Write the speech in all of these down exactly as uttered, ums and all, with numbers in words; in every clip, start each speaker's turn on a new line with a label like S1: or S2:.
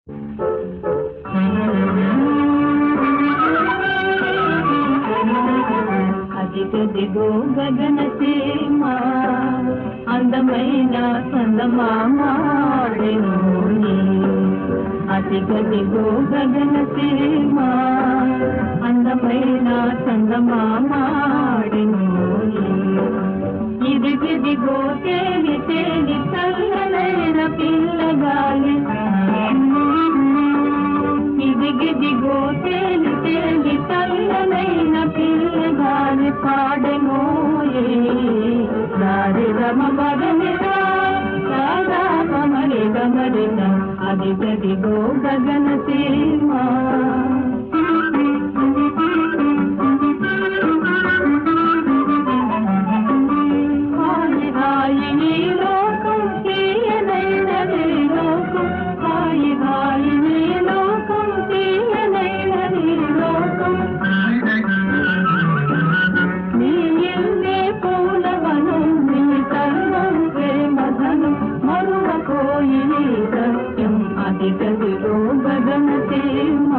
S1: అదిగదిగో గగన సీమ అందమైన చందమామాడెను అదిగదిగో గగన సీమ అందమైన చందమామాడెను ఇదిగిదిగో తేలి తేలి చల్లనైన పిల్లగాలి ఇదిగిదిగో తేలి తేలి చల్లనైన పిల్లగాలి పాడెనోయే దారి రమ బగనిరా రాధా కమరి గమరిన అదిగదిగో గగన సీమ అదిగదిగో గగన సీమ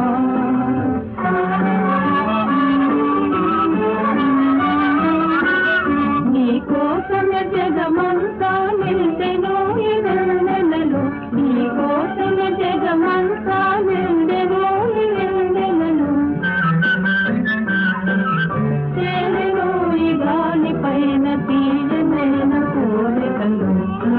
S1: నీ కోసమ జగమంతా నిండెను ఈ నెలలు నీ కోసమ జగమంతా నిండెను ఈ నెలలు చేరెను ఈ గాలి పైన తీయనైన కోరికలు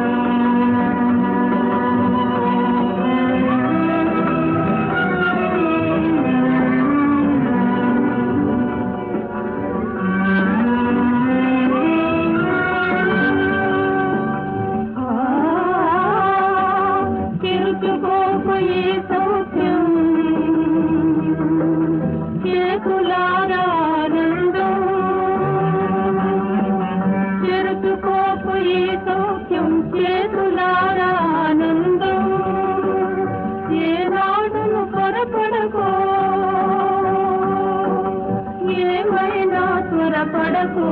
S1: పడకో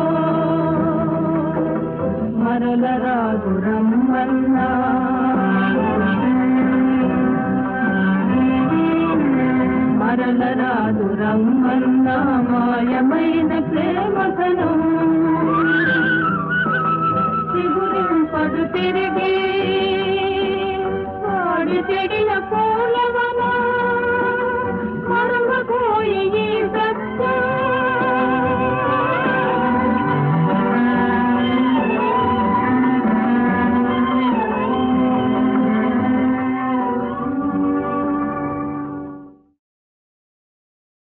S1: మరల రాదు రమ్మన్నా మరల రాదు రమ్మన్నా మాయమైన ప్రేమకను చిగురింపడు తిరిగి వాడి చెడిన పూల